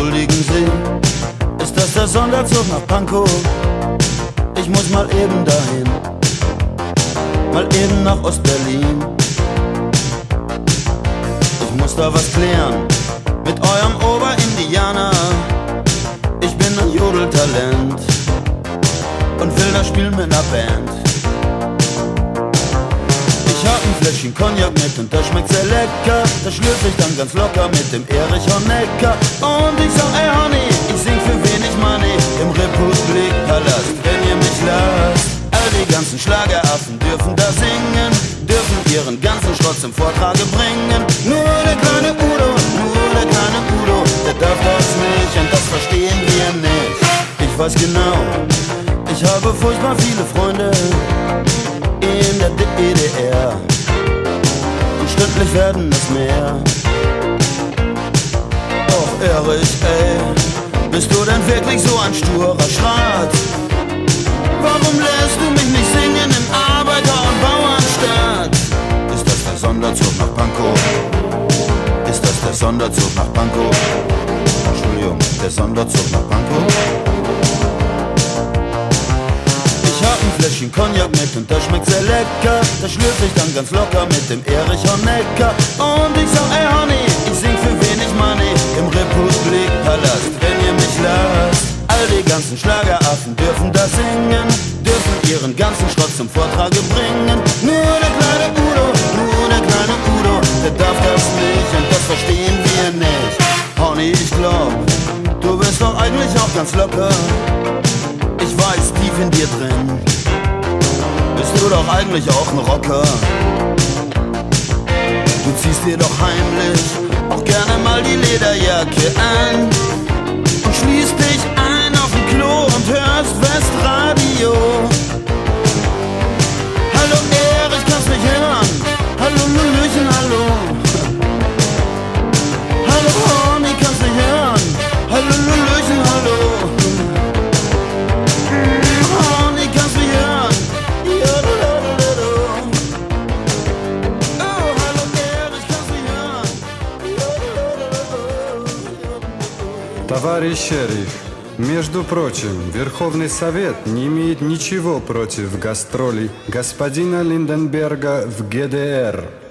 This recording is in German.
Entschuldigen Sie, ist das der Sonderzug nach Pankow? Ich muss mal eben dahin, mal eben nach Ostberlin. Ich muss da was klären mit eurem Oberindianer. Ich bin ein Jodeltalent und will da spielen mit ner Band. Ich hab ein Fläschchen Cognac mit und das schmeckt sehr lecker. Das schlürf ich dann ganz locker mit dem Erich Honecker. Und ich sag, ey Honey, ich sing für wenig Money im Republikpalast, wenn ihr mich lasst. All die ganzen Schlageraffen dürfen da singen, dürfen ihren ganzen Schrott zum Vortrage bringen. Nur der kleine Udo, der darf das nicht und das verstehen wir nicht. Ich weiß genau, ich habe furchtbar viele Freunde in der DDR und stündlich werden es mehr. Och Erich, ey, bist du denn wirklich so ein sturer Schrat? Warum lässt du mich nicht singen im Arbeiter- und Bauernstaat? Ist das der Sonderzug nach Pankow? Ist das der Sonderzug nach Pankow? Entschuldigung, der Sonderzug nach Pankow? Ich hab ein Fläschchen Cognac mit und das schmeckt sehr lecker. Das schlürf ich dann ganz locker mit dem Erich Honecker. Und ich sag, ey Honey, ich sing für wenig Money im Republikpalast, wenn ihr mich lasst. All die ganzen Schlageraffen dürfen da singen, dürfen ihren ganzen Schrott zum Vortrage bringen. Nur der kleine Udo, der darf das nicht und das verstehen wir nicht. Honey, ich glaub, du bist doch eigentlich auch ganz locker. Ich weiß, tief in dir drin bist du doch eigentlich auch ein Rocker. Du ziehst dir doch heimlich auch gerne mal die Lederjacke an und schließt dich ein auf dem Klo und hörst Westradio. Hallo Erich, kannst mich hören? Hallo Lulüchen, hallo. Hallo Honey, kannst mich hören? Hallo Lulüchen, hallo. Honey, kannst mich hören? Oh, hallo Erich, kannst mich hören? Товарищ шериф, между прочим, Верховный Совет не имеет ничего против гастролей господина Линденберга в ГДР.